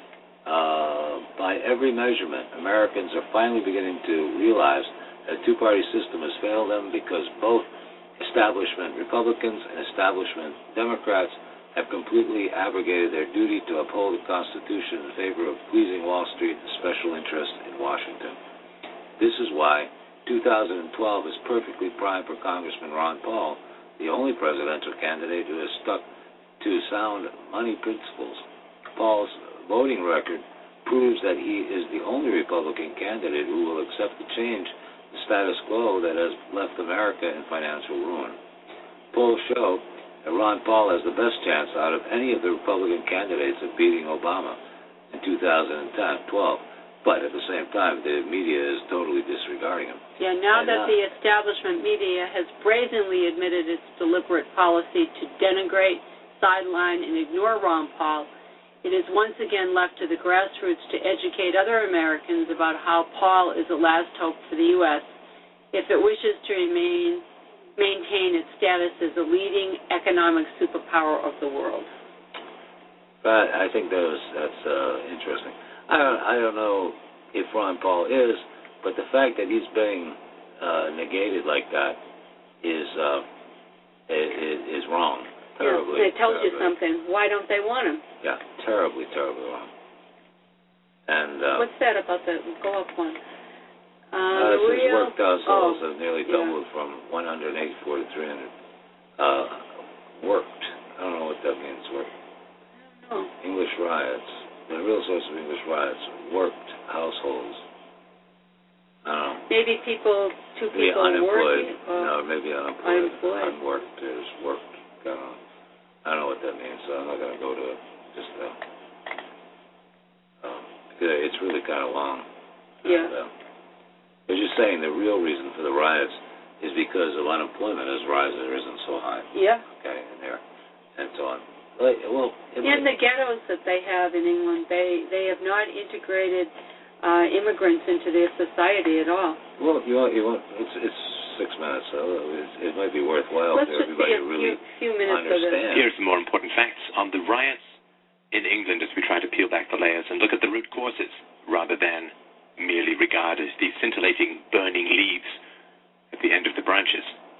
Uh, by every measurement, Americans are finally beginning to realize that the two-party system has failed them because both establishment Republicans and establishment Democrats have completely abrogated their duty to uphold the Constitution in favor of pleasing Wall Street and special interests in Washington. This is why two thousand twelve is perfectly primed for Congressman Ron Paul, the only presidential candidate who has stuck to sound money principles. Paul's voting record proves that he is the only Republican candidate who will accept the change the status quo that has left America in financial ruin. Polls show that Ron Paul has the best chance out of any of the Republican candidates of beating Obama in two thousand twelve, but at the same time, the media is totally disregarding him. Yeah, now and, that uh, the establishment media has brazenly admitted its deliberate policy to denigrate, sideline, and ignore Ron Paul, it is once again left to the grassroots to educate other Americans about how Paul is a last hope for the U S if it wishes to remain maintain its status as a leading economic superpower of the world. But I think that was, that's uh, interesting. I don't, I don't know if Ron Paul is, but the fact that he's being uh, negated like that is uh, is, is wrong. Terribly, yes, it tells terribly. you something. Why don't they want him? Yeah, terribly, terribly wrong. And uh, what's that about the go up one? Uh, uh, the his real, work households oh, have nearly yeah. doubled from one hundred eighty-four to three hundred. Uh, worked. I don't know what that means. Worked. Oh. English riots. The real source of English riots. Worked households. I don't know. Maybe people, two maybe people unemployed. working. Uh, no, maybe unemployed. Unemployed. Unworked. There's worked. I don't know. I don't know what that means, so I'm not going to go to it. Just, uh, um, it's really kind of long. Yeah. And, uh, they're just saying the real reason for the riots is because of unemployment has risen, risen so high. Yeah. Okay, and there, and so on. But, well, in the ghettos that they have in England, they, they have not integrated uh, immigrants into their society at all. Well, you want, you want, it's, it's six minutes, so it, it might be worthwhile Let's for just everybody see a to really few, few minutes understand. Of Here's some more important facts on the riots in England as we try to peel back the layers and look at the root causes rather than merely regard as the scintillating, burning leaves at the end of the branches.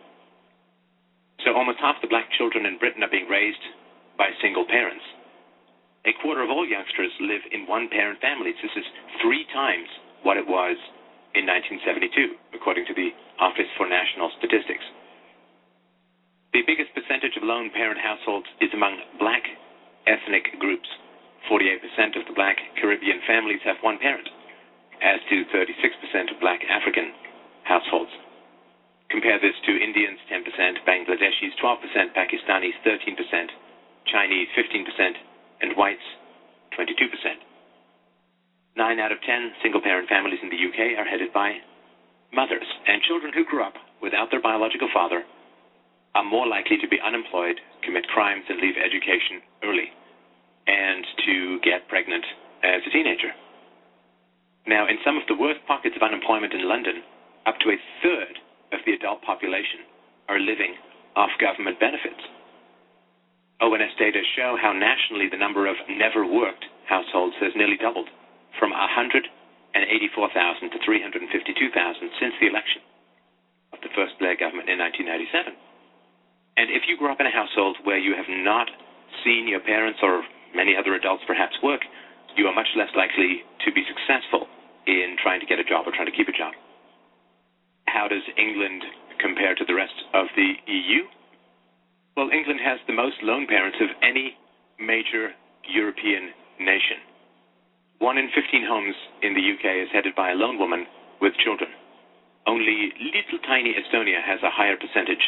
So almost half the black children in Britain are being raised by single parents. A quarter of all youngsters live in one-parent families. This is three times what it was in nineteen seventy-two, according to the Office for National Statistics. The biggest percentage of lone parent households is among black ethnic groups. forty-eight percent of the black Caribbean families have one parent, as do thirty-six percent of black African households. Compare this to Indians, ten percent, Bangladeshis, twelve percent, Pakistanis, thirteen percent, Chinese, fifteen percent, and whites, twenty-two percent. Nine out of ten single-parent families in the U K are headed by mothers, and children who grew up without their biological father are more likely to be unemployed, commit crimes, and leave education early, and to get pregnant as a teenager. Now, in some of the worst pockets of unemployment in London, up to a third of the adult population are living off government benefits. O N S data show how nationally the number of never-worked households has nearly doubled, from one hundred eighty-four thousand to three hundred fifty-two thousand since the election of the first Blair government in nineteen ninety-seven. And if you grew up in a household where you have not seen your parents or many other adults perhaps work, you are much less likely to be successful in trying to get a job or trying to keep a job. How does England compare to the rest of the E U? Well, England has the most lone parents of any major European nation. One in fifteen homes in the U K is headed by a lone woman with children. Only little tiny Estonia has a higher percentage.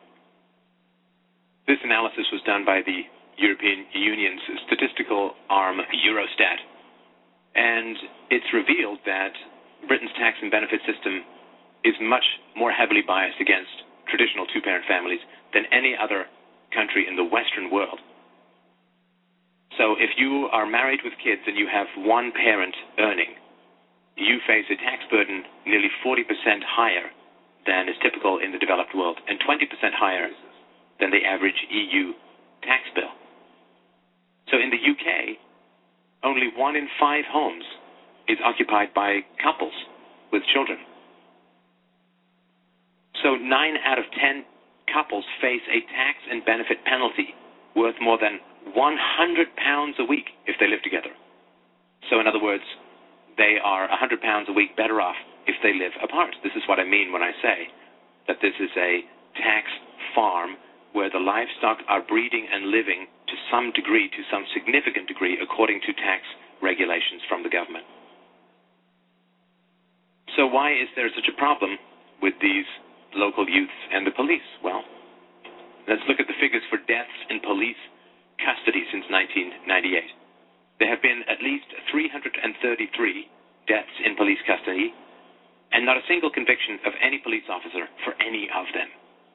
This analysis was done by the European Union's statistical arm, Eurostat, and it's revealed that Britain's tax and benefit system is much more heavily biased against traditional two-parent families than any other country in the Western world. So if you are married with kids and you have one parent earning, you face a tax burden nearly forty percent higher than is typical in the developed world, and twenty percent higher than the average E U tax bill. So in the U K, only one in five homes is occupied by couples with children. So nine out of ten couples face a tax and benefit penalty worth more than one hundred pounds a week if they live together. So in other words, they are one hundred pounds a week better off if they live apart. This is what I mean when I say that this is a tax farm where the livestock are breeding and living to some degree, to some significant degree, according to tax regulations from the government. So why is there such a problem with these local youths and the police? Well, let's look at the figures for deaths in police custody since nineteen ninety-eight. There have been at least three hundred thirty-three deaths in police custody, and not a single conviction of any police officer for any of them.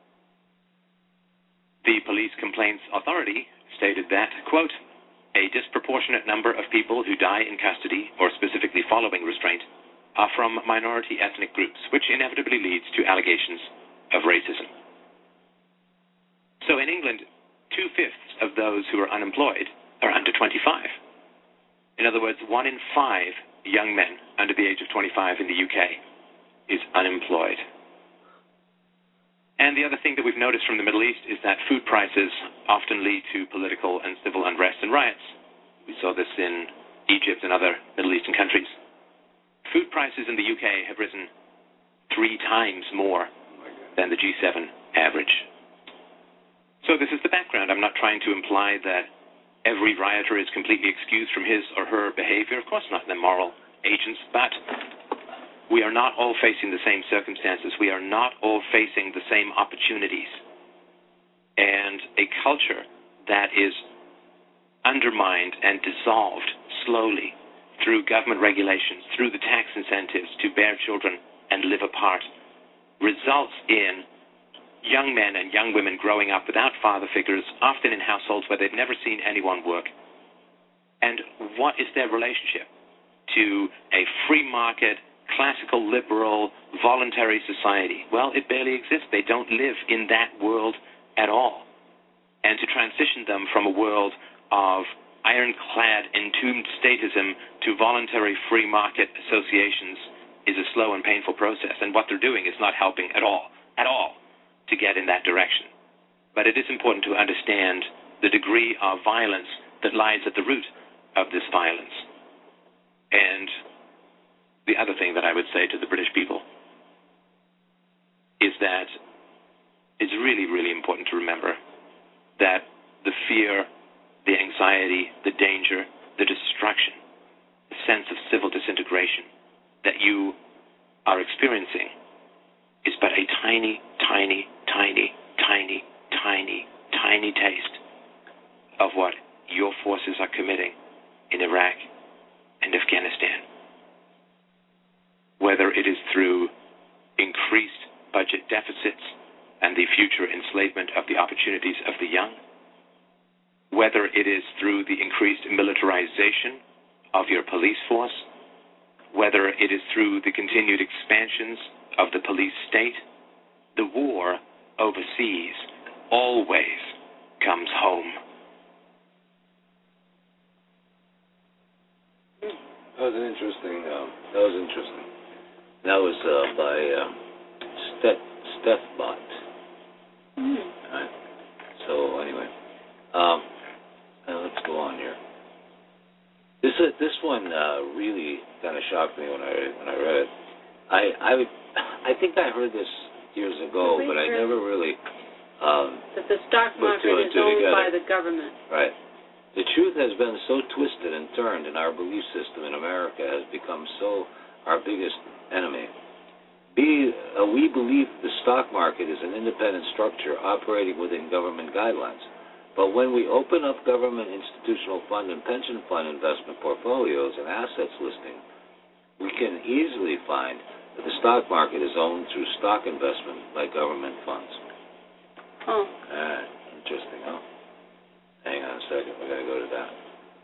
The Police Complaints Authority stated that, quote, a disproportionate number of people who die in custody, or specifically following restraint, are from minority ethnic groups, which inevitably leads to allegations of racism. So in England, two-fifths of those who are unemployed are under twenty-five. In other words, one in five young men under the age of twenty-five in the U K is unemployed. And the other thing that we've noticed from the Middle East is that food prices often lead to political and civil unrest and riots. We saw this in Egypt and other Middle Eastern countries. Food prices in the U K have risen three times more than the G seven average. So this is the background. I'm not trying to imply that every rioter is completely excused from his or her behavior. Of course not, they're moral agents, but we are not all facing the same circumstances. We are not all facing the same opportunities. And a culture that is undermined and dissolved slowly through government regulations, through the tax incentives to bear children and live apart, results in young men and young women growing up without father figures, often in households where they've never seen anyone work. And what is their relationship to a free market, classical, liberal, voluntary society? Well, it barely exists. They don't live in that world at all. And to transition them from a world of ironclad, entombed statism to voluntary free market associations is a slow and painful process. And what they're doing is not helping at all, at all, to get in that direction. But it is important to understand the degree of violence that lies at the root of this violence. And the other thing that I would say to the British people is that it's really, really important to remember that the fear, the anxiety, the danger, the destruction, the sense of civil disintegration that you are experiencing is but a tiny, tiny, tiny, tiny, tiny, tiny taste of what your forces are committing in Iraq and Afghanistan. Whether it is through increased budget deficits and the future enslavement of the opportunities of the young, whether it is through the increased militarization of your police force, whether it is through the continued expansions of the police state, the war overseas always comes home. That was an interesting. Uh, that was interesting. That was uh, by uh, Steph Steph Bot. Mm. Right. So anyway, um, uh, let's go on here. This uh, this one uh, really kind of shocked me when I when I read it. I I would, I think I heard this years ago, but I never really. Um, that the stock market is owned together. by the government. Right. The truth has been so twisted and turned, and our belief system in America has become so our biggest enemy. Be, uh, we believe the stock market is an independent structure operating within government guidelines. But when we open up government institutional fund and pension fund investment portfolios and assets listing, we can easily find that the stock market is owned through stock investment by government funds. Oh. Ah, interesting, huh? Hang on a second, we're going to go to that.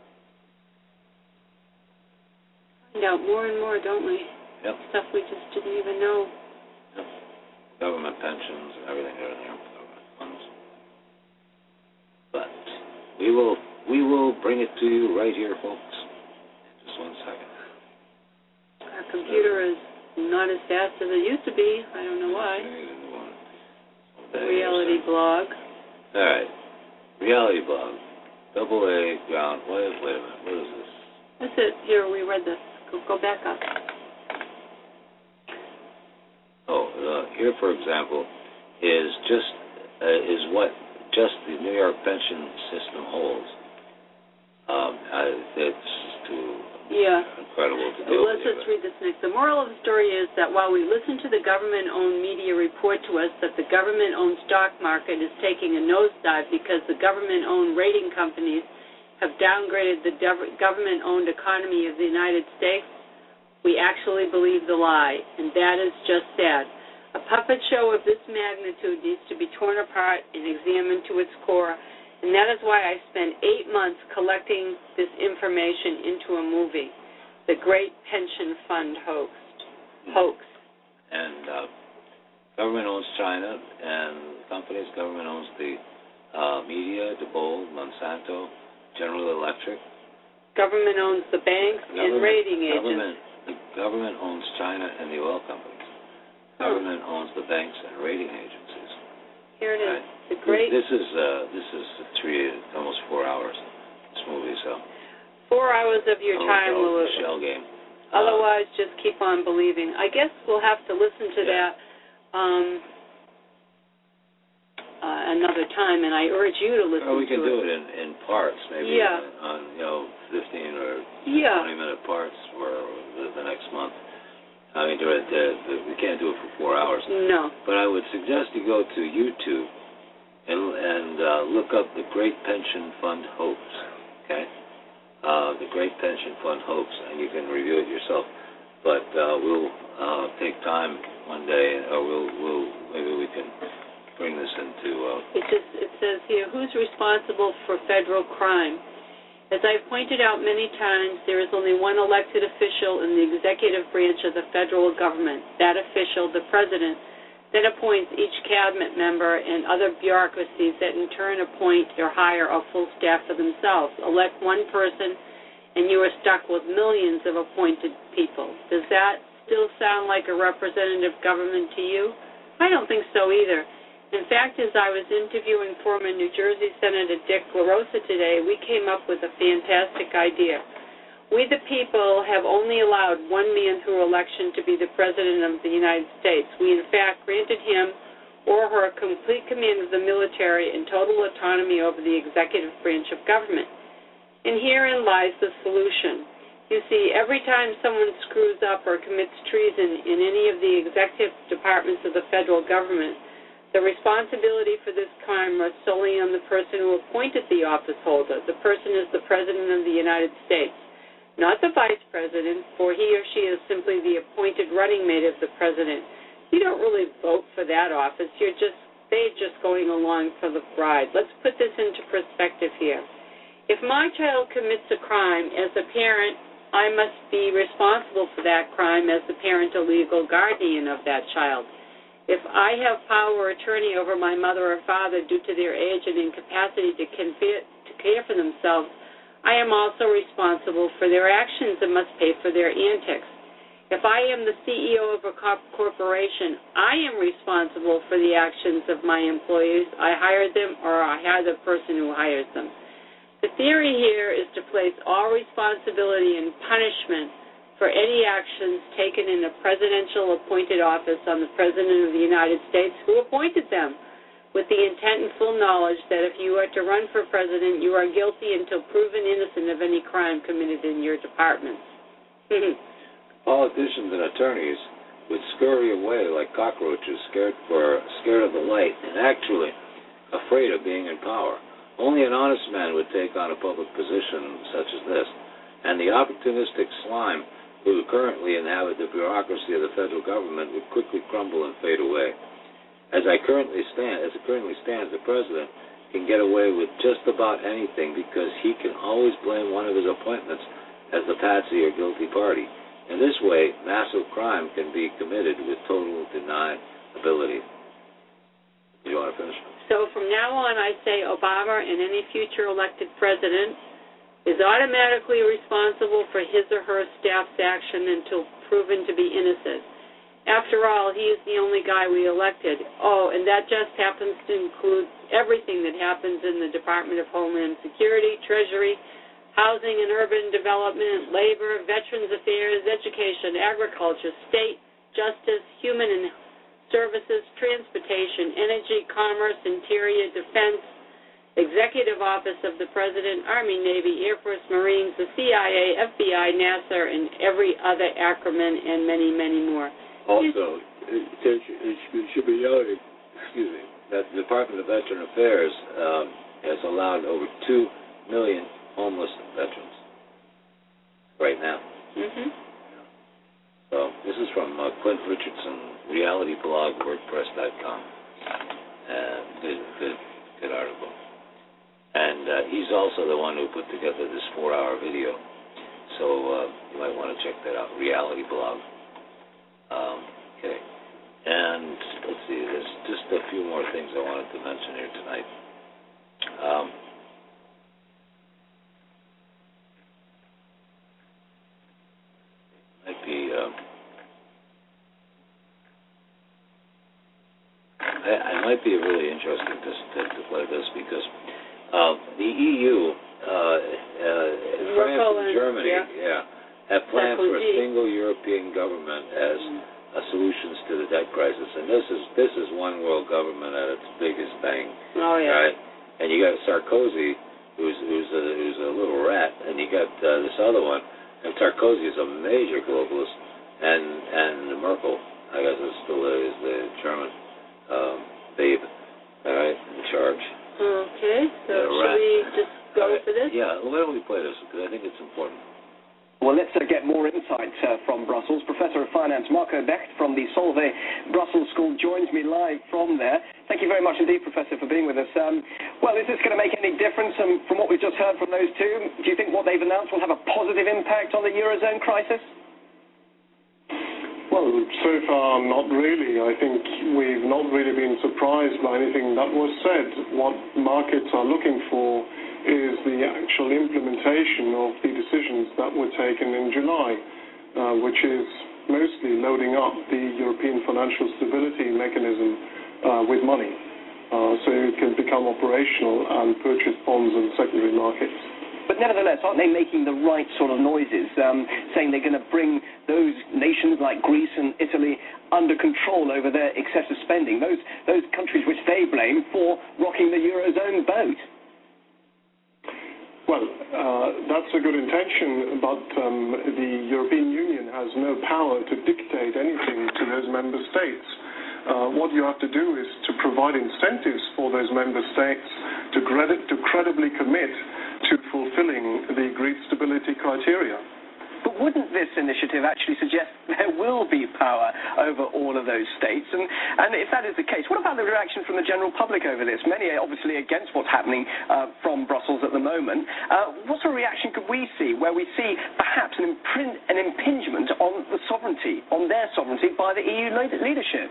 Find out more and more, don't we? Yep. Stuff we just didn't even know. Yep. Government pensions and everything are in there, government funds. But we will we will bring it to you right here, folks. Just one second. Our computer is not as fast as it used to be. I don't know why. Reality blog. All right. Reality blog. Double A ground. Wait, wait a minute. What is this? That's it. Here, we read this. Go, go back up. Oh, uh, here, for example, is just uh, is what just the New York pension system holds. Um, I, it's too yeah. incredible to do. Let's just read this next. The moral of the story is that while we listen to the government-owned media report to us that the government-owned stock market is taking a nosedive because the government-owned rating companies have downgraded the government-owned economy of the United States, we actually believe the lie, and that is just sad. A puppet show of this magnitude needs to be torn apart and examined to its core, and that is why I spent eight months collecting this information into a movie, The Great Pension Fund Hoax. Hoax. And uh, government owns China, and companies, government owns the uh, media, DeBold, Monsanto, General Electric. Government owns the banks government, and rating government, agents. The government owns China and the oil companies. Government oh. owns the banks and rating agencies. Here it is. Right. The great. This is uh, this is three, almost four hours. This movie, so. Four hours of your oh, time, oh, Louis. Shell game. Otherwise, uh, just keep on believing. I guess we'll have to listen to yeah. that um, uh, another time, and I urge you to listen to it. Or we can do it in, in parts, maybe yeah. on, on you know fifteen or yeah. twenty minute parts for the, the next month. I mean, the, the, the, we can't do it for four hours. No. But I would suggest you go to YouTube and, and uh, look up the Great Pension Fund Hoax. Okay. Uh, the Great Pension Fund Hoax, and you can review it yourself. But uh, we'll uh, take time one day, or we'll, we'll maybe we can bring this into. Uh, it just it says here, who's responsible for federal crime? As I've pointed out many times, there is only one elected official in the executive branch of the federal government. That official, the president, then appoints each cabinet member and other bureaucracies that in turn appoint or hire a full staff for themselves. Elect one person, and you are stuck with millions of appointed people. Does that still sound like a representative government to you? I don't think so either. In fact, as I was interviewing former New Jersey Senator Dick LaRosa today, we came up with a fantastic idea. We, the people, have only allowed one man through election to be the President of the United States. We, in fact, granted him or her complete command of the military and total autonomy over the executive branch of government. And herein lies the solution. You see, every time someone screws up or commits treason in any of the executive departments of the federal government, the responsibility for this crime rests solely on the person who appointed the office holder. The person is the President of the United States, not the Vice President, for he or she is simply the appointed running mate of the President. You don't really vote for that office. You're just, they're just going along for the ride. Let's put this into perspective here. If my child commits a crime, as a parent, I must be responsible for that crime as the parental legal guardian of that child. If I have power or attorney over my mother or father due to their age and incapacity to, confe- to care for themselves, I am also responsible for their actions and must pay for their antics. If I am the C E O of a corporation, I am responsible for the actions of my employees. I hired them or I hire the person who hires them. The theory here is to place all responsibility and punishment for any actions taken in a presidential appointed office on the President of the United States who appointed them, with the intent and full knowledge that if you are to run for president, you are guilty until proven innocent of any crime committed in your department. Politicians and attorneys would scurry away like cockroaches, scared for scared of the light and actually afraid of being in power. Only an honest man would take on a public position such as this, and the opportunistic slime who currently inhabit the bureaucracy of the federal government would quickly crumble and fade away. As I currently stand, as it currently stands, the president can get away with just about anything because he can always blame one of his appointments as the patsy or guilty party. In this way, massive crime can be committed with total deniability. Do you want to finish? So from now on, I say Obama and any future elected president is automatically responsible for his or her staff's action until proven to be innocent. After all, he is the only guy we elected. Oh, and that just happens to include everything that happens in the Department of Homeland Security, Treasury, Housing and Urban Development, Labor, Veterans Affairs, Education, Agriculture, State, Justice, Human and Services, Transportation, Energy, Commerce, Interior, Defense, Executive Office of the President, Army, Navy, Air Force, Marines, the C I A, F B I, NASA, and every other acronym, and many, many more. Also, it should be noted, excuse me, that the Department of Veteran Affairs um, has allowed over two million homeless veterans right now. Mm-hmm. So this is from uh, Clint Richardson, Reality Blog, WordPress dot com. Uh, good, good, good article. And uh, he's also the one who put together this four-hour video. So uh, you might want to check that out, Reality Blog. Um, okay. And let's see, there's just a few more things I wanted to mention here tonight. Um, might be, um, I, I might be really interesting to, to, to play this because uh, the E U, uh, uh, France and Germany, yeah. yeah, have planned for a single European government as a solutions to the debt crisis, and this is this is one world government at its biggest bang. Oh yeah. Right? And you got Sarkozy, who's who's a, who's a little rat, and you got uh, this other one. And Sarkozy is a major globalist, and and Merkel, I guess, is still is the German um, babe, all right, in charge. Okay, so yeah, should we just go right. for this? Yeah, why don't we play this because I think it's important. Well, let's uh, get more insight uh, from Brussels. Professor of Finance Marco Becht from the Solvay Brussels School joins me live from there. Thank you very much indeed, Professor, for being with us. Um, well, is this going to make any difference um, from what we've just heard from those two? Do you think what they've announced will have a positive impact on the Eurozone crisis? Well, so far, not really. I think we've not really been surprised by anything that was said. What markets are looking for is the actual implementation of the decisions that were taken in July, uh, which is mostly loading up the European financial stability mechanism uh, with money, uh, so it can become operational and purchase bonds in secondary markets. But nevertheless, aren't they making the right sort of noises, um, saying they're going to bring those nations like Greece and Italy under control over their excessive spending, those, those countries which they blame for rocking the Eurozone boat? Well, uh, that's a good intention, but um, the European Union has no power to dictate anything to those member states. Uh, what you have to do is to provide incentives for those member states to, credit, to credibly commit to fulfilling the agreed stability criteria. But wouldn't this initiative actually suggest there will be power over all of those states? And, and if that is the case, what about the reaction from the general public over this? Many are obviously against what's happening uh, from Brussels at the moment. Uh, what sort of reaction could we see where we see perhaps an, imprint, an impingement on the sovereignty, on their sovereignty by the E U leadership?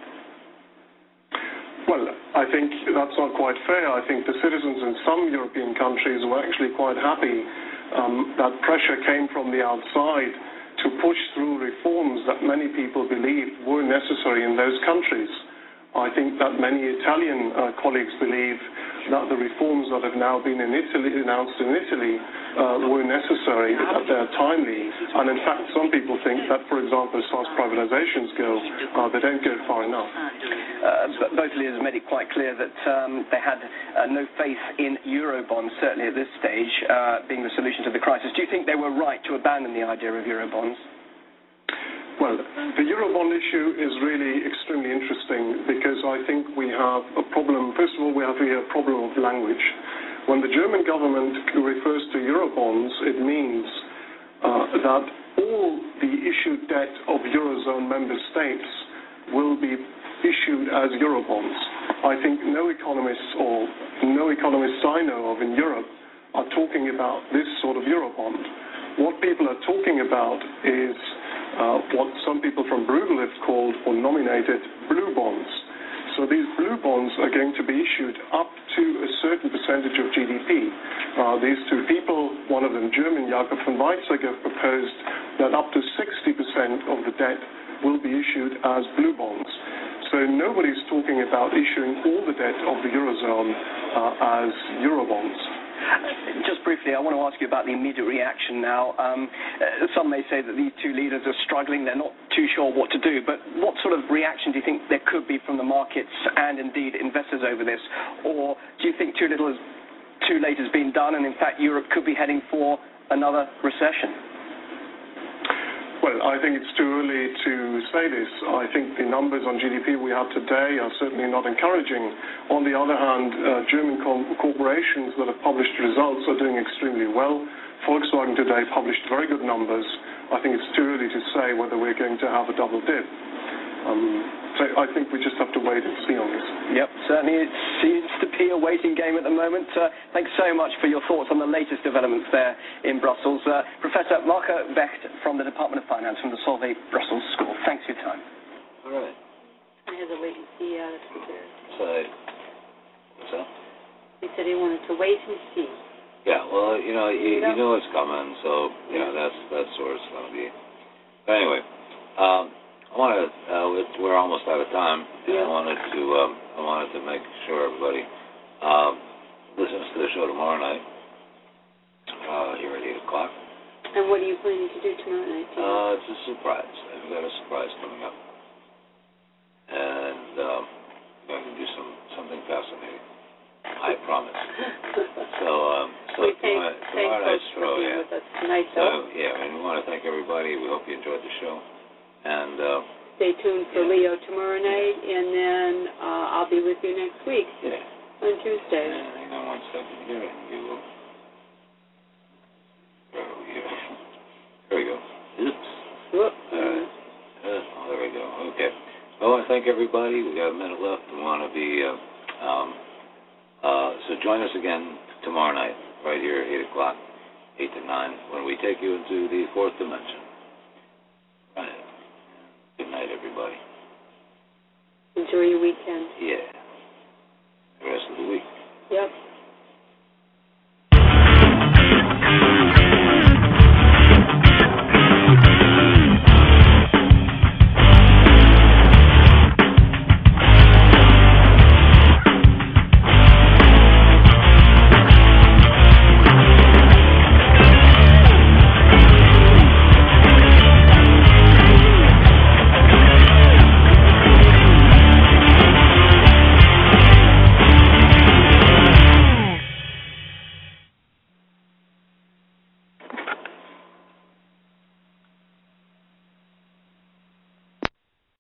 Well, I think that's not quite fair. I think the citizens in some European countries were actually quite happy Um, that pressure came from the outside to push through reforms that many people believed were necessary in those countries. I think that many Italian uh, colleagues believe that the reforms that have now been in Italy, announced in Italy uh, were necessary, that they're timely. And in fact, some people think that, for example, as far as privatizations go, uh, they don't go far enough. Uh, both leaders made it quite clear that um, they had uh, no faith in Eurobonds, certainly at this stage, uh, being the solution to the crisis. Do you think they were right to abandon the idea of Eurobonds? Well, the Eurobond issue is really extremely interesting because I think we have a problem. First of all, we have here a problem of language. When the German government refers to Eurobonds, it means uh, that all the issued debt of Eurozone member states will be issued as Eurobonds. I think no economists or no economists I know of in Europe are talking about this sort of Eurobond. What people are talking about is uh, what some people from Bruegel have called or nominated blue bonds. So these blue bonds are going to be issued up to a certain percentage of G D P. Uh, these two people, one of them German, Jakob von Weizsäcker, have proposed that up to sixty percent of the debt will be issued as blue bonds. So nobody's talking about issuing all the debt of the Eurozone uh, as Eurobonds. Just briefly, I want to ask you about the immediate reaction now. Um, uh, some may say that these two leaders are struggling, they're not too sure what to do, but what sort of reaction do you think there could be from the markets and indeed investors over this? Or do you think too little is, too late has been done and in fact Europe could be heading for another recession? Well, I think it's too early to say this. I think the numbers on G D P we have today are certainly not encouraging. On the other hand, uh, German co- corporations that have published results are doing extremely well. Volkswagen today published very good numbers. I think it's too early to say whether we're going to have a double dip. Um, so I think we just have to wait and see on this. Yep, certainly it seems to be a waiting game at the moment. Uh, thanks so much for your thoughts on the latest developments there in Brussels. Uh, Professor Marco Becht from the Department of Finance from the Solvay Brussels School. Thanks for your time. All right. I had to wait and see uh, speaker. So, what's that? He said he wanted to wait and see. Yeah, well, you know, you, you know, you know it's coming, so, you know, that's, that's where it's going to be. But anyway, um, I wanted, uh, we're almost out of time, and yeah. I wanted to, um, I wanted to make sure everybody um, listens to the show tomorrow night uh, here at eight o'clock. And what are you planning to do tomorrow night? Too? Uh, it's a surprise. I've got a surprise coming up, and um, I'm going to do some something fascinating. I promise. so, um, so we thank, tomorrow, thank tomorrow night's for show, being yeah. with us tonight, So, though. yeah, and we want to thank everybody. We hope you enjoyed the show. And uh, stay tuned for yeah. Leo tomorrow night, and then uh, I'll be with you next week yeah. on Tuesday. And hang on one second here. You will. There we go. There we go. Oops. Whoop. All right. Uh, oh, there we go. Okay. I want to thank everybody. We got a minute left. We want to be. Uh, um, uh, so join us again tomorrow night, right here at eight o'clock, eight to nine, when we take you into the fourth dimension. Right. Good night, everybody. Enjoy your weekend. Yeah.